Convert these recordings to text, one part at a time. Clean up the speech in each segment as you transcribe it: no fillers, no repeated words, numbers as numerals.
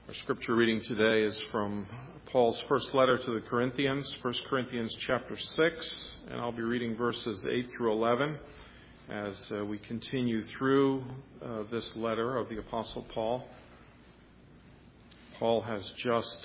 Our scripture reading today is from Paul's first letter to the Corinthians, 1 Corinthians chapter 6, and I'll be reading verses 8 through 11 as we continue through this letter of the Apostle Paul. Paul has just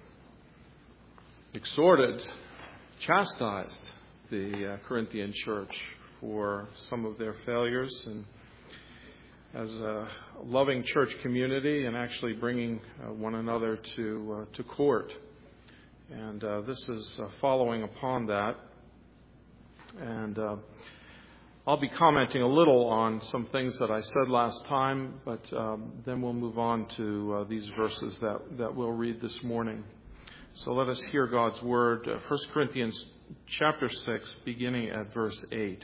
exhorted, chastised the Corinthian church for some of their failures, and as a loving church community, and actually bringing one another to court. And this is following upon that. And I'll be commenting a little on some things that I said last time, but then we'll move on to these verses that we'll read this morning. So let us hear God's word. 1 Corinthians chapter 6, beginning at verse 8.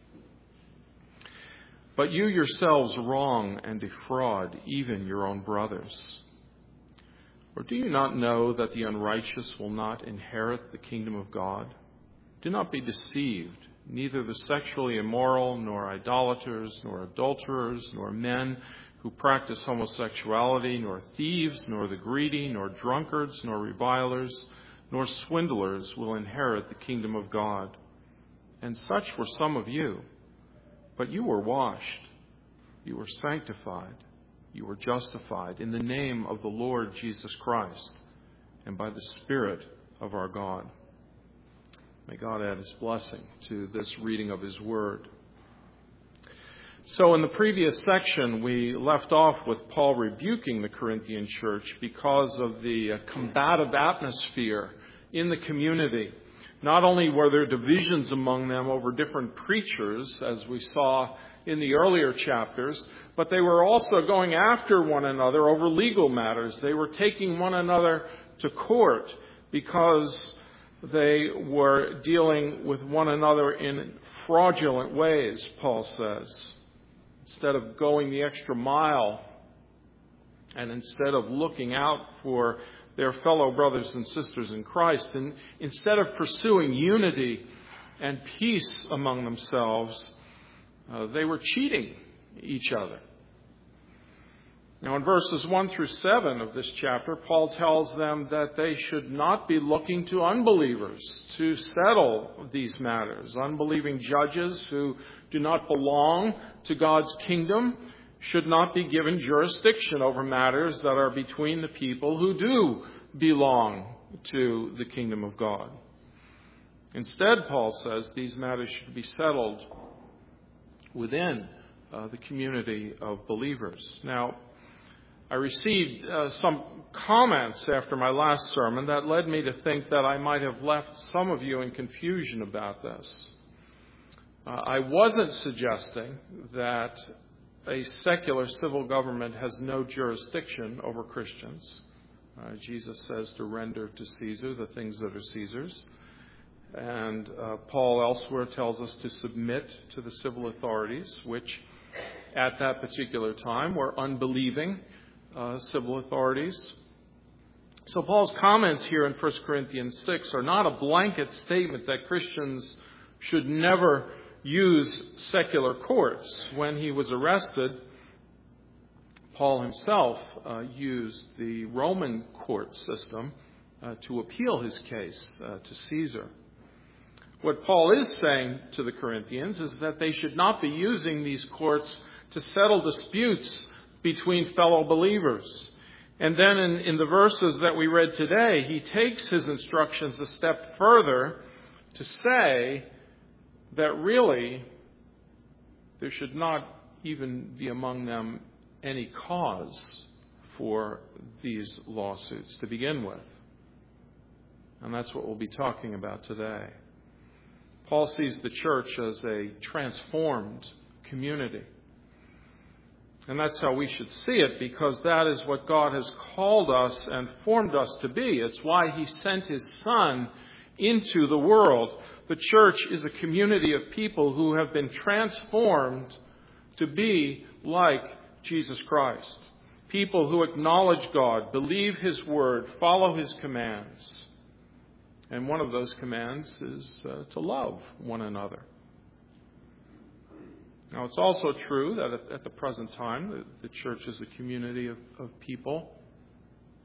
But you yourselves wrong and defraud even your own brothers. Or do you not know that the unrighteous will not inherit the kingdom of God? Do not be deceived. Neither the sexually immoral, nor idolaters, nor adulterers, nor men who practice homosexuality, nor thieves, nor the greedy, nor drunkards, nor revilers, nor swindlers will inherit the kingdom of God. And such were some of you. But you were washed, you were sanctified, you were justified in the name of the Lord Jesus Christ and by the Spirit of our God. May God add His blessing to this reading of His Word. So in the previous section, we left off with Paul rebuking the Corinthian church because of the combative atmosphere in the community. Not only were there divisions among them over different preachers, as we saw in the earlier chapters, but they were also going after one another over legal matters. They were taking one another to court because they were dealing with one another in fraudulent ways, Paul says. Instead of going the extra mile and instead of looking out for their fellow brothers and sisters in Christ, and instead of pursuing unity and peace among themselves, they were cheating each other. Now in verses 1 through 7 of this chapter, Paul tells them that they should not be looking to unbelievers to settle these matters. Unbelieving judges who do not belong to God's kingdom should not be given jurisdiction over matters that are between the people who do belong to the kingdom of God. Instead, Paul says, these matters should be settled within the community of believers. Now, I received some comments after my last sermon that led me to think that I might have left some of you in confusion about this. I wasn't suggesting that a secular civil government has no jurisdiction over Christians. Jesus says to render to Caesar the things that are Caesar's. And Paul elsewhere tells us to submit to the civil authorities, which at that particular time were unbelieving civil authorities. So Paul's comments here in 1 Corinthians 6 are not a blanket statement that Christians should never use secular courts. When he was arrested, Paul himself used the Roman court system to appeal his case to Caesar. What Paul is saying to the Corinthians is that they should not be using these courts to settle disputes between fellow believers. And then in the verses that we read today, he takes his instructions a step further to say that really there should not even be among them any cause for these lawsuits to begin with. And that's what we'll be talking about today. Paul sees the church as a transformed community. And that's how we should see it, because that is what God has called us and formed us to be. It's why He sent His Son into the world. The church is a community of people who have been transformed to be like Jesus Christ. People who acknowledge God, believe His word, follow His commands. And one of those commands is to love one another. Now, it's also true that at the present time, the church is a community of people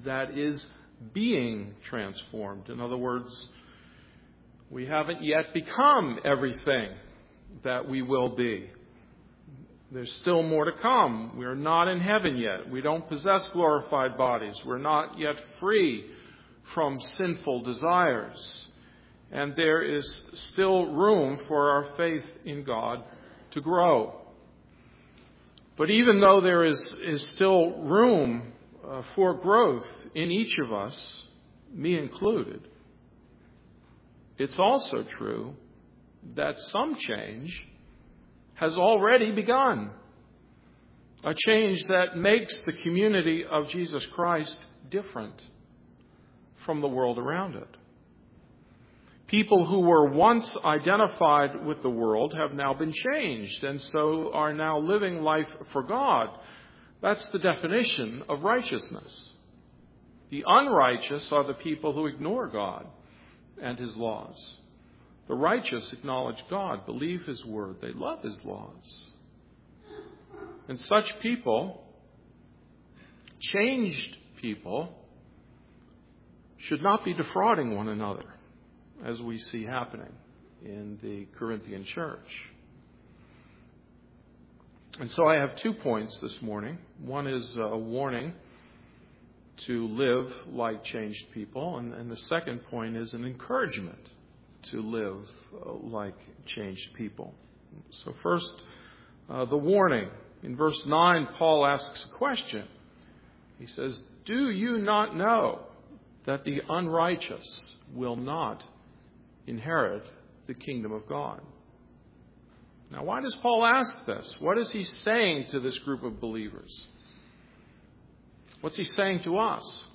that is being transformed. In other words, we haven't yet become everything that we will be. There's still more to come. We're not in heaven yet. We don't possess glorified bodies. We're not yet free from sinful desires. And there is still room for our faith in God to grow. But even though there is still room for growth in each of us, me included, it's also true that some change has already begun. A change that makes the community of Jesus Christ different from the world around it. People who were once identified with the world have now been changed and so are now living life for God. That's the definition of righteousness. The unrighteous are the people who ignore God and His laws. The righteous acknowledge God, believe His word, they love His laws. And such people, changed people, should not be defrauding one another, as we see happening in the Corinthian church. And so I have 2 points this morning. One is a warning to live like changed people, and the second point is an encouragement to live like changed people. So first, the warning. In verse 9, Paul asks a question. He says, "Do you not know that the unrighteous will not inherit the kingdom of God?" Now, why does Paul ask this? What is he saying to this group of believers? What's he saying to us?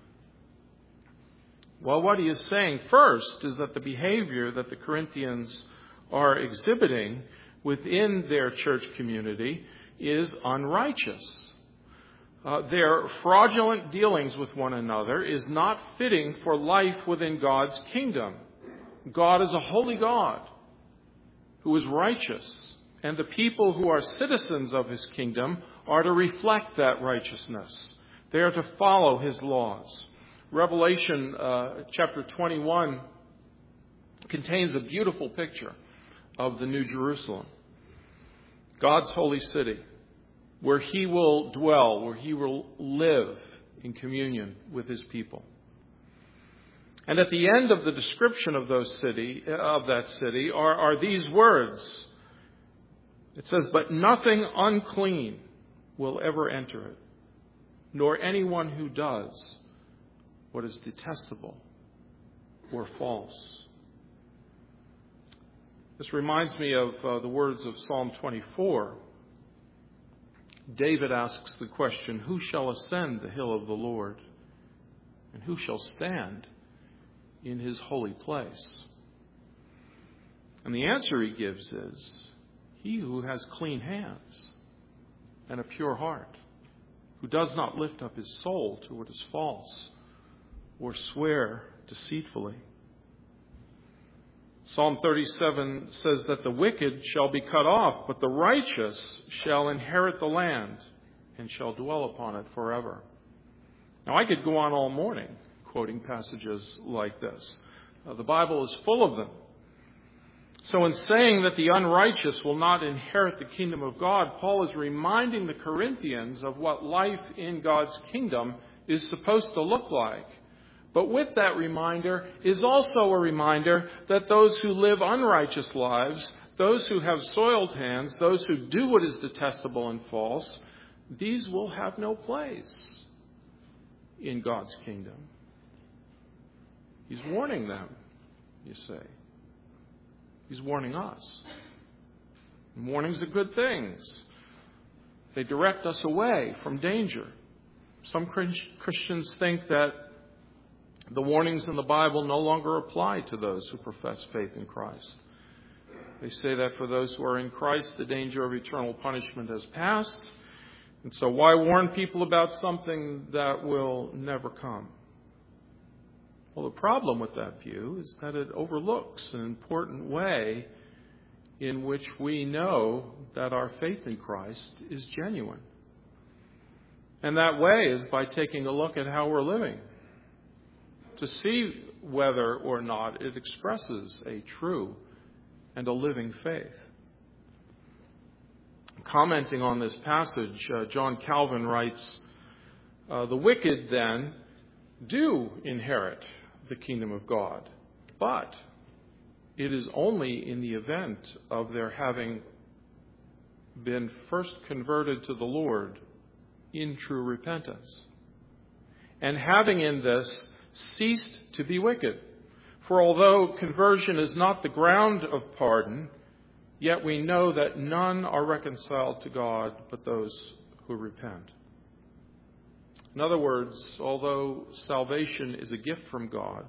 Well, what he is saying first is that the behavior that the Corinthians are exhibiting within their church community is unrighteous. Their fraudulent dealings with one another is not fitting for life within God's kingdom. God is a holy God who is righteous, and the people who are citizens of His kingdom are to reflect that righteousness. They are to follow His laws. Revelation chapter 21 contains a beautiful picture of the New Jerusalem, God's holy city, where He will dwell, where He will live in communion with His people. And at the end of the description of that city are these words. It says, "But nothing unclean will ever enter it, nor anyone who does what is detestable or false." This reminds me of the words of Psalm 24. David asks the question, "Who shall ascend the hill of the Lord? And who shall stand in His holy place?" And the answer he gives is, "He who has clean hands and a pure heart, who does not lift up his soul to what is false or swear deceitfully." Psalm 37 says that the wicked shall be cut off, but the righteous shall inherit the land and shall dwell upon it forever. Now, I could go on all morning quoting passages like this. The Bible is full of them. So in saying that the unrighteous will not inherit the kingdom of God, Paul is reminding the Corinthians of what life in God's kingdom is supposed to look like. But with that reminder is also a reminder that those who live unrighteous lives, those who have soiled hands, those who do what is detestable and false, these will have no place in God's kingdom. He's warning them, you say. He's warning us. And warnings are good things. They direct us away from danger. Some Christians think that the warnings in the Bible no longer apply to those who profess faith in Christ. They say that for those who are in Christ, the danger of eternal punishment has passed. And so why warn people about something that will never come? Well, the problem with that view is that it overlooks an important way in which we know that our faith in Christ is genuine. And that way is by taking a look at how we're living, to see whether or not it expresses a true and a living faith. Commenting on this passage, John Calvin writes, "The wicked then do inherit the kingdom of God, but it is only in the event of their having been first converted to the Lord in true repentance, and having in this ceased to be wicked. For although conversion is not the ground of pardon, yet we know that none are reconciled to God but those who repent." In other words, although salvation is a gift from God,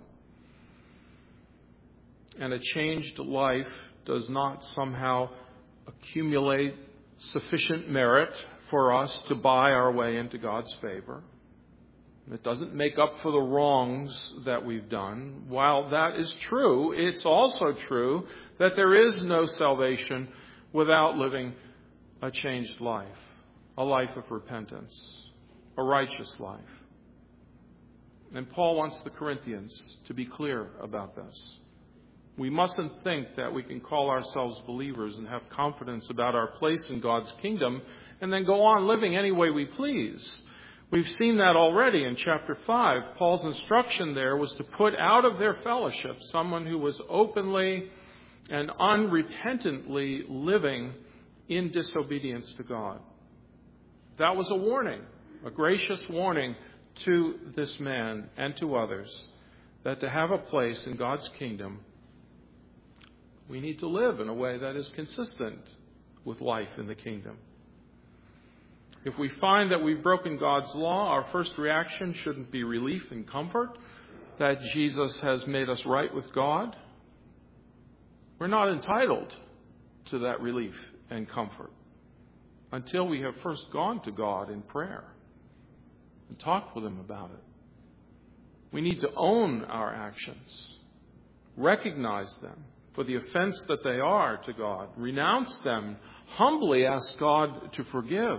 and a changed life does not somehow accumulate sufficient merit for us to buy our way into God's favor, it doesn't make up for the wrongs that we've done. While that is true, it's also true that there is no salvation without living a changed life, a life of repentance, a righteous life. And Paul wants the Corinthians to be clear about this. We mustn't think that we can call ourselves believers and have confidence about our place in God's kingdom and then go on living any way we please. We've seen that already in chapter 5. Paul's instruction there was to put out of their fellowship someone who was openly and unrepentantly living in disobedience to God. That was a warning, a gracious warning to this man and to others, that to have a place in God's kingdom, we need to live in a way that is consistent with life in the kingdom. If we find that we've broken God's law, our first reaction shouldn't be relief and comfort that Jesus has made us right with God. We're not entitled to that relief and comfort until we have first gone to God in prayer and talked with Him about it. We need to own our actions, recognize them for the offense that they are to God, renounce them, humbly ask God to forgive.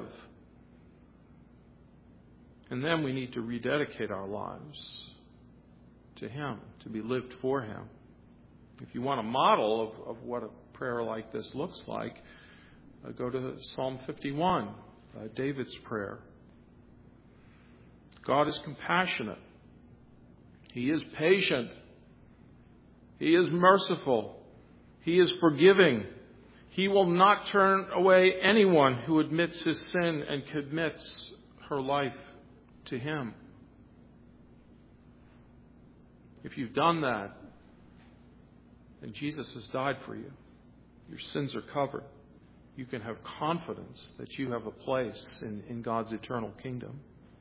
And then we need to rededicate our lives to Him, to be lived for Him. If you want a model of what a prayer like this looks like, go to Psalm 51, David's prayer. God is compassionate. He is patient. He is merciful. He is forgiving. He will not turn away anyone who admits his sin and commits her life to Him. If you've done that, and Jesus has died for you, your sins are covered. You can have confidence that you have a place in God's eternal kingdom.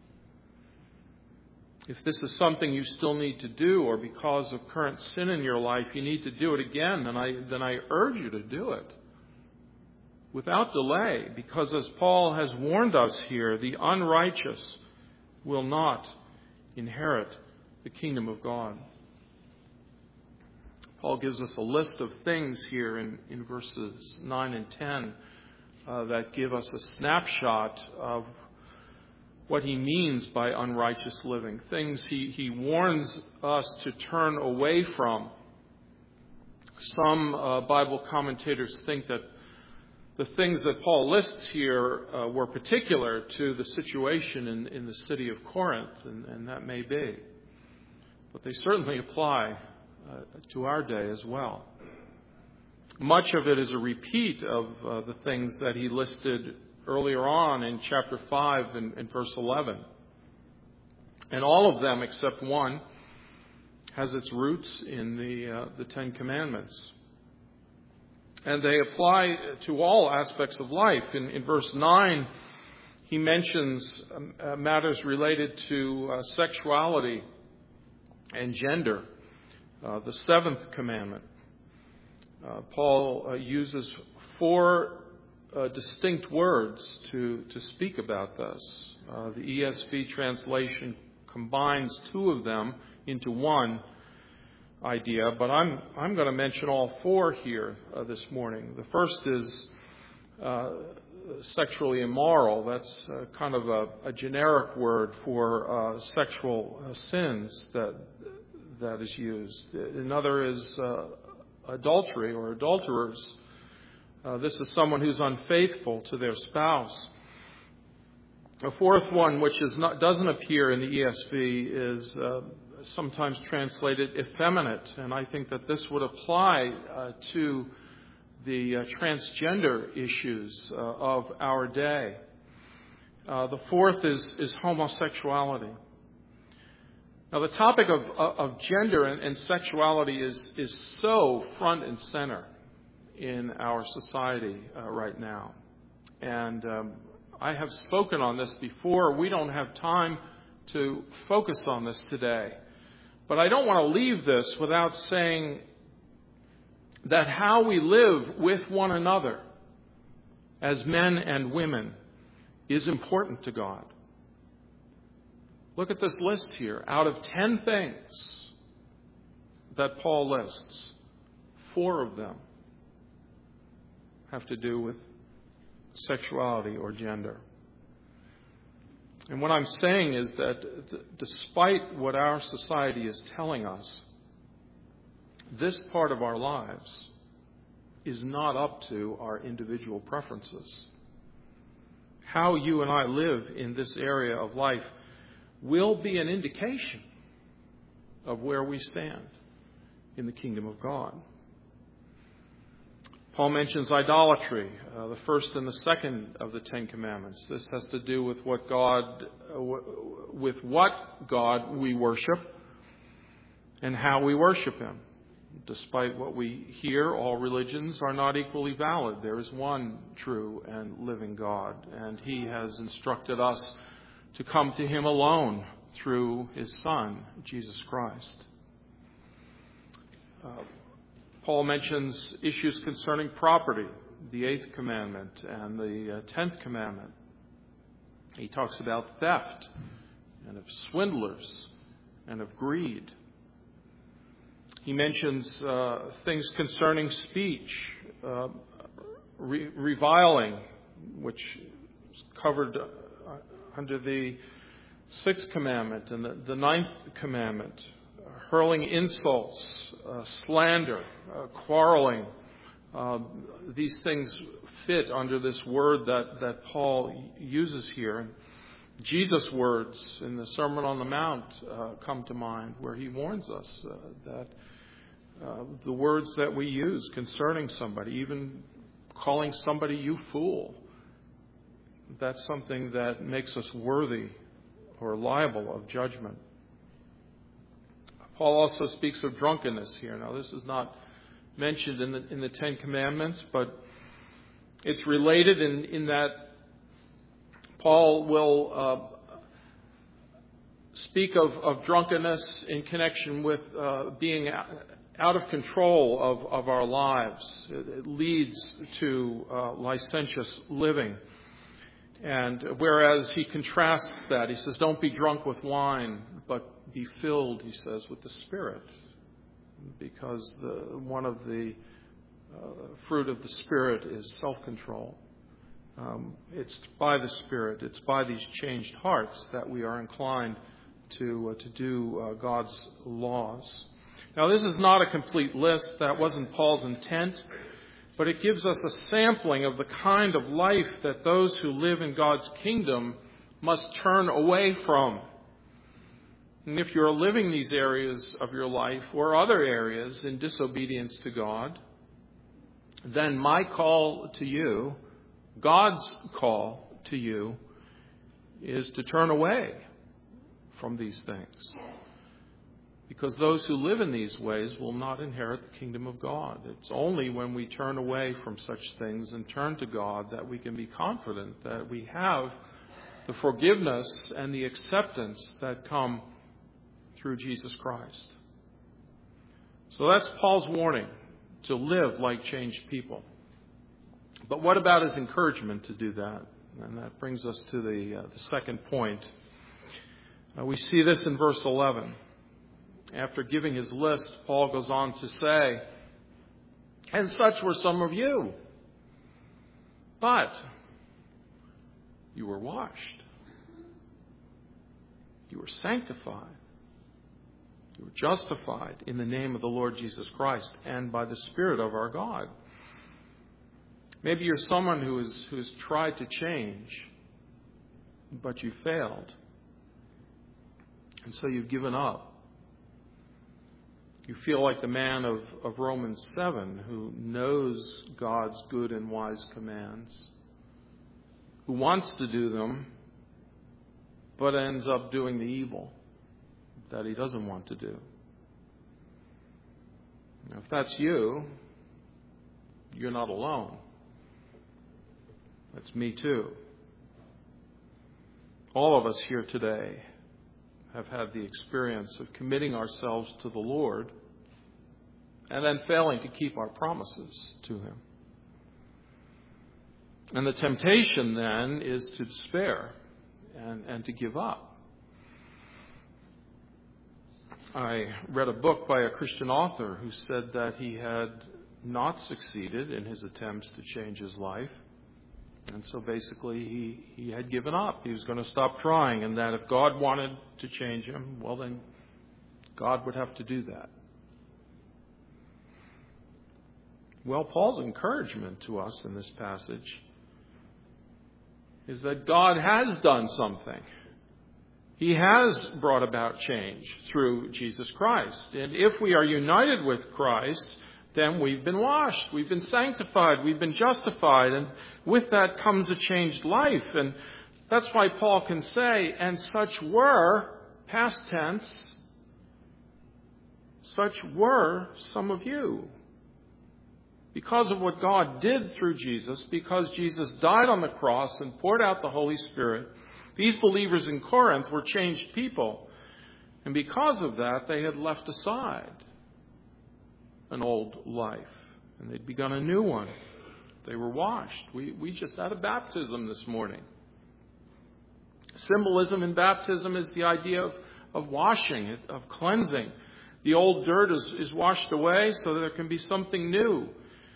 If this is something you still need to do, or because of current sin in your life you need to do it again, then I urge you to do it without delay, because as Paul has warned us here, the unrighteous will not inherit the kingdom of God. Paul gives us a list of things here in verses 9 and 10 that give us a snapshot of what he means by unrighteous living. Things he warns us to turn away from. Some Bible commentators think that the things that Paul lists here were particular to the situation in the city of Corinth, and that may be. But they certainly apply to our day as well. Much of it is a repeat of the things that he listed earlier on in chapter 5 and verse 11. And all of them, except one, has its roots in the Ten Commandments. And they apply to all aspects of life. In verse 9, he mentions matters related to sexuality and gender. The seventh commandment. Paul uses 4 distinct words to speak about this. The ESV translation combines 2 of them into one idea, but I'm going to mention all 4 here this morning. The first is sexually immoral. That's kind of a generic word for sexual sins that is used. Another is adultery or adulterers. This is someone who's unfaithful to their spouse. A fourth one, which doesn't appear in the ESV, is sometimes translated effeminate, and I think that this would apply to the transgender issues of our day. The fourth is homosexuality. Now, the topic of gender and sexuality is so front and center in our society right now. And I have spoken on this before. We don't have time to focus on this today. But I don't want to leave this without saying that how we live with one another as men and women is important to God. Look at this list here. Out of 10 things that Paul lists, 4 of them have to do with sexuality or gender. And what I'm saying is that despite what our society is telling us, this part of our lives is not up to our individual preferences. How you and I live in this area of life will be an indication of where we stand in the kingdom of God. Paul mentions idolatry, the first and the second of the 10 Commandments. This has to do with what God we worship and how we worship Him. Despite what we hear, all religions are not equally valid. There is one true and living God, and He has instructed us to come to Him alone through His Son, Jesus Christ. Paul mentions issues concerning property, the 8th commandment and the 10th commandment. He talks about theft and of swindlers and of greed. He mentions things concerning speech, reviling, which is covered under the 6th commandment and the 9th commandment, hurling insults, slander, quarreling. These things fit under this word that Paul uses here. Jesus' words in the Sermon on the Mount come to mind, where he warns us that the words that we use concerning somebody, even calling somebody you fool, that's something that makes us worthy or liable of judgment. Paul also speaks of drunkenness here. Now, this is not mentioned in the 10 Commandments, but it's related in that Paul will speak of drunkenness in connection with being out of control of our lives. It leads to licentious living. And whereas he contrasts that, he says, don't be drunk with wine, but be filled, he says, with the Spirit. Because one of the fruit of the Spirit is self-control. It's by the Spirit, it's by these changed hearts that we are inclined to do God's laws. Now, this is not a complete list. That wasn't Paul's intent. But it gives us a sampling of the kind of life that those who live in God's kingdom must turn away from. And if you're living these areas of your life or other areas in disobedience to God, then my call to you, God's call to you, is to turn away from these things. Because those who live in these ways will not inherit the kingdom of God. It's only when we turn away from such things and turn to God that we can be confident that we have the forgiveness and the acceptance that come through Jesus Christ. So that's Paul's warning, to live like changed people. But what about his encouragement to do that? And that brings us to the second point. We see this in verse 11. After giving his list, Paul goes on to say, and such were some of you. But You were washed. You were sanctified. You were justified in the name of the Lord Jesus Christ and by the Spirit of our God. Maybe you're someone who has tried to change, but you failed. And so you've given up. You feel like the man of Romans 7 who knows God's good and wise commands, who wants to do them, but ends up doing the evil that he doesn't want to do. Now, if that's you, you're not alone. That's me too. All of us here today have had the experience of committing ourselves to the Lord and then failing to keep our promises to Him. And the temptation then is to despair and to give up. I read a book by a Christian author who said that he had not succeeded in his attempts to change his life. And so basically he had given up. He was going to stop trying, and that if God wanted to change him, well then God would have to do that. Well, Paul's encouragement to us in this passage is that God has done something. He has brought about change through Jesus Christ. And if we are united with Christ, then we've been washed, we've been sanctified, we've been justified, and with that comes a changed life. And that's why Paul can say, and such were, past tense, such were some of you. Because of what God did through Jesus, because Jesus died on the cross and poured out the Holy Spirit, these believers in Corinth were changed people. And because of that, they had left aside an old life, and they'd begun a new one. They were washed. We just had a baptism this morning. Symbolism in baptism is the idea of washing, of cleansing. The old dirt is washed away so that there can be something new.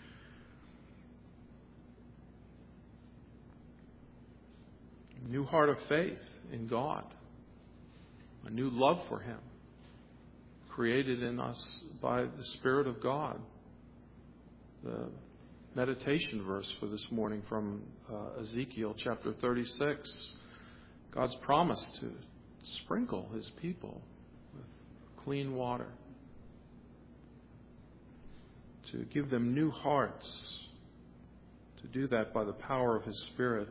A new heart of faith in God. A new love for Him. Created in us by the Spirit of God. The meditation verse for this morning from Ezekiel chapter 36. God's promise to sprinkle His people with clean water. To give them new hearts. To do that by the power of His Spirit.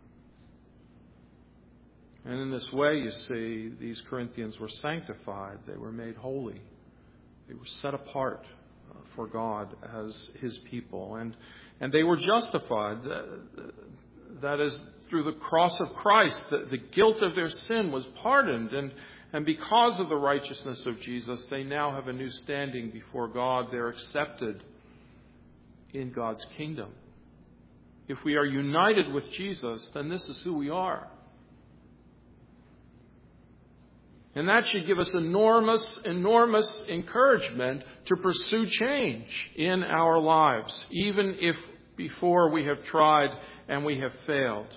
And in this way, you see, these Corinthians were sanctified. They were made holy. They were set apart for God as His people. And they were justified. That is, through the cross of Christ, the guilt of their sin was pardoned. And because of the righteousness of Jesus, they now have a new standing before God. They're accepted in God's kingdom. If we are united with Jesus, then this is who we are. And that should give us enormous, enormous encouragement to pursue change in our lives, even if before we have tried and we have failed.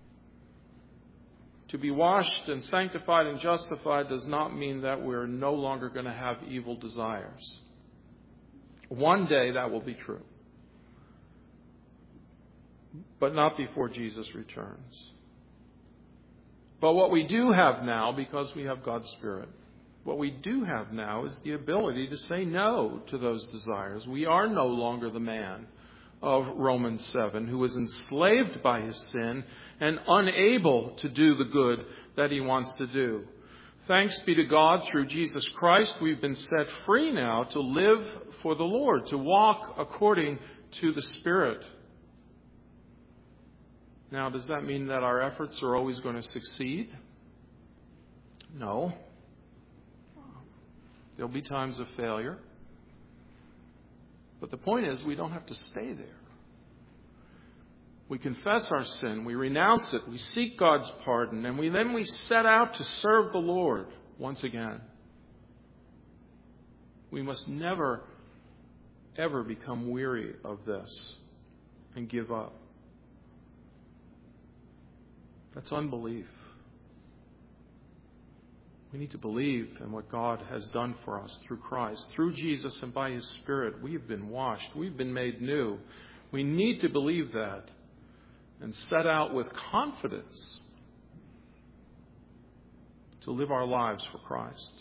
To be washed and sanctified and justified does not mean that we're no longer going to have evil desires. One day that will be true. But not before Jesus returns. But what we do have now, because we have God's Spirit, what we do have now is the ability to say no to those desires. We are no longer the man of Romans 7 who is enslaved by his sin and unable to do the good that he wants to do. Thanks be to God, through Jesus Christ, we've been set free now to live for the Lord, to walk according to the Spirit. Now, does that mean that our efforts are always going to succeed? No. There'll be times of failure. But the point is, we don't have to stay there. We confess our sin, we renounce it, we seek God's pardon, and then we set out to serve the Lord once again. We must never, ever become weary of this and give up. That's unbelief. We need to believe in what God has done for us through Christ. Through Jesus and by His Spirit, we have been washed. We've been made new. We need to believe that and set out with confidence to live our lives for Christ.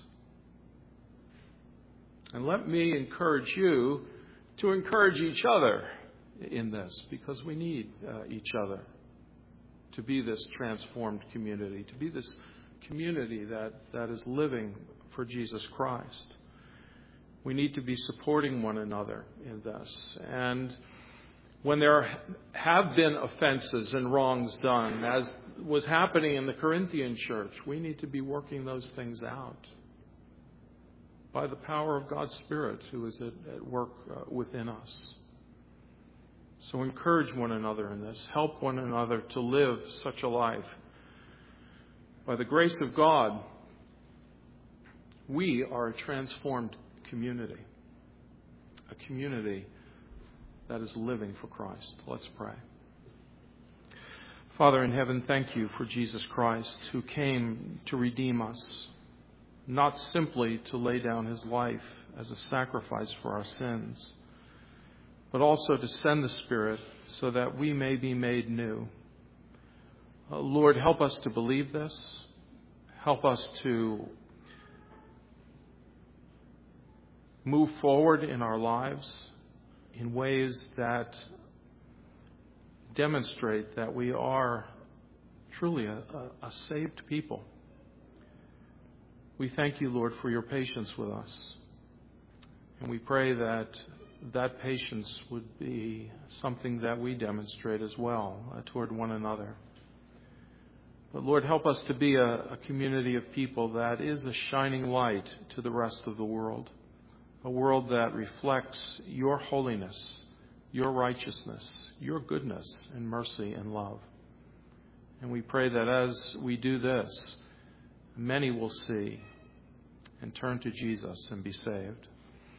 And let me encourage you to encourage each other in this, because we need each other to be this transformed community, to be this community that is living for Jesus Christ. We need to be supporting one another in this. And when there have been offenses and wrongs done, as was happening in the Corinthian church, we need to be working those things out by the power of God's Spirit who is at work within us. So encourage one another in this. Help one another to live such a life. By the grace of God, we are a transformed community. A community that is living for Christ. Let's pray. Father in heaven, thank you for Jesus Christ, who came to redeem us, not simply to lay down his life as a sacrifice for our sins, but also to send the Spirit so that we may be made new. Lord, help us to believe this. Help us to move forward in our lives in ways that demonstrate that we are truly a saved people. We thank you, Lord, for your patience with us. And we pray that that patience would be something that we demonstrate as well toward one another. But Lord, help us to be a community of people that is a shining light to the rest of the world. A world that reflects your holiness, your righteousness, your goodness and mercy and love. And we pray that as we do this, many will see and turn to Jesus and be saved.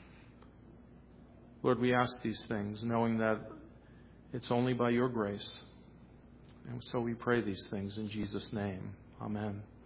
Lord, we ask these things knowing that it's only by your grace. And so we pray these things in Jesus' name. Amen.